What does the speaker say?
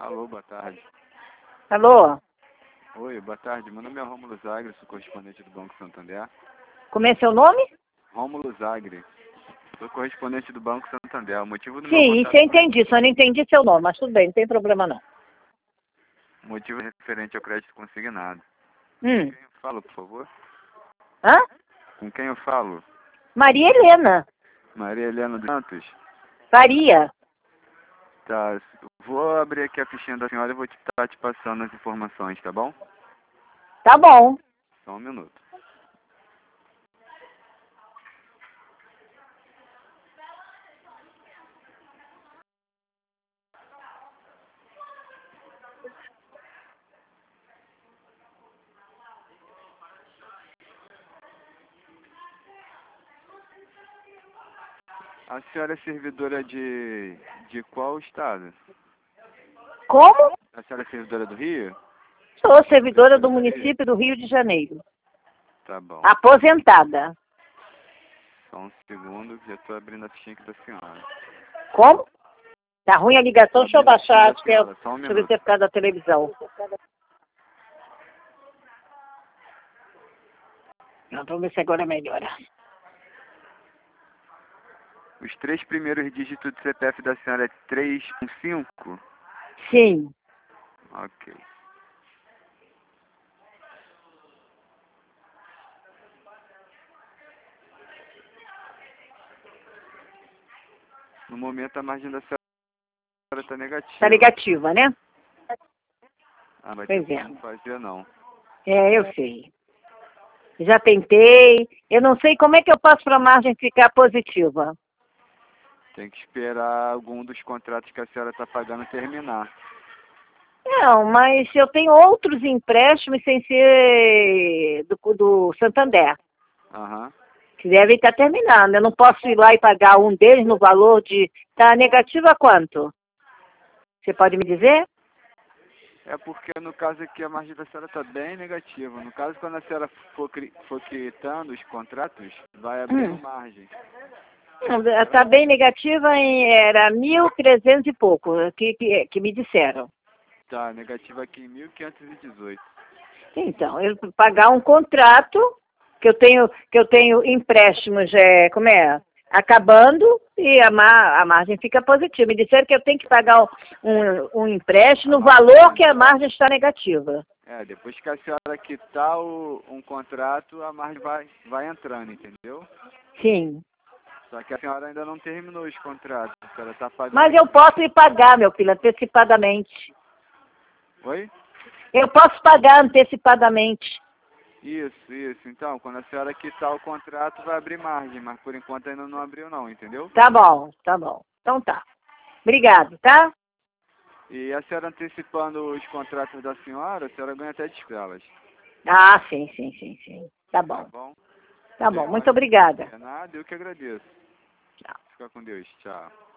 Alô, boa tarde. Alô? Oi, boa tarde. Meu nome é Rômulo Zagre, sou correspondente do Banco Santander. Como é seu nome? Rômulo Zagre, sou correspondente do Banco Santander. O motivo do meu Sim, isso contato eu entendi, só não entendi seu nome, mas tudo bem, não tem problema não. o motivo é referente ao crédito consignado. Hum. Quem eu falo, por favor? Hã? Com quem eu falo? Maria Helena. Maria Helena dos Santos? Faria. Tá, vou abrir aqui a fichinha da senhora e vou estar te passando as informações, tá bom? Tá bom. Só um minuto. A senhora é servidora de qual estado? Como? A senhora é servidora do Rio? Sou servidora do município do Rio de Janeiro. Tá bom. Aposentada. Só um segundo que já estou abrindo a fichinha aqui da senhora. Como? Tá ruim a ligação, deixa eu baixar, acho que é... Só um Deixa eu ver minuto. se é por causa da televisão. Não, vamos ver se agora melhora. Os 3 primeiros dígitos do CPF da senhora é 315? Sim. Ok. No momento a margem da senhora está negativa. Tá negativa, né? Ah, vai Pois ter é. como fazer não. É, eu sei. Já tentei. Eu não sei como é que eu faço para a margem ficar positiva. Tem que esperar algum dos contratos que a senhora está pagando terminar. Não, mas eu tenho outros empréstimos sem ser do Santander, Aham. que devem estar terminando. Eu não posso ir lá e pagar um deles no valor de... Tá negativo a quanto? Você pode me dizer? É porque no caso aqui a margem da senhora está bem negativa. No caso, quando a senhora for quitando os contratos, vai abrindo margem. Está bem negativa, era 1.300 e pouco, que me disseram. Tá, negativa aqui em 1518. Então, eu pagar um contrato que eu tenho empréstimos, como é? Acabando e a margem fica positiva. Me disseram que eu tenho que pagar um empréstimo no valor que a margem está negativa. É, depois que a senhora quitar um contrato, a margem vai entrando, entendeu? Sim. Só que a senhora ainda não terminou os contratos. A senhora está pagando. Mas eu posso ir pagar, meu filho, antecipadamente. Oi? Eu posso pagar antecipadamente. Isso. Então, quando a senhora quitar o contrato, vai abrir margem, mas por enquanto ainda não abriu não, entendeu? Tá bom, tá bom. Então tá. Obrigado, tá? E a senhora antecipando os contratos da senhora, a senhora ganha até despelas. Ah, sim. Tá Tá bom. bom? Tá bom. Muito obrigada. É nada, eu que agradeço. Tchau. Fica com Deus. Tchau.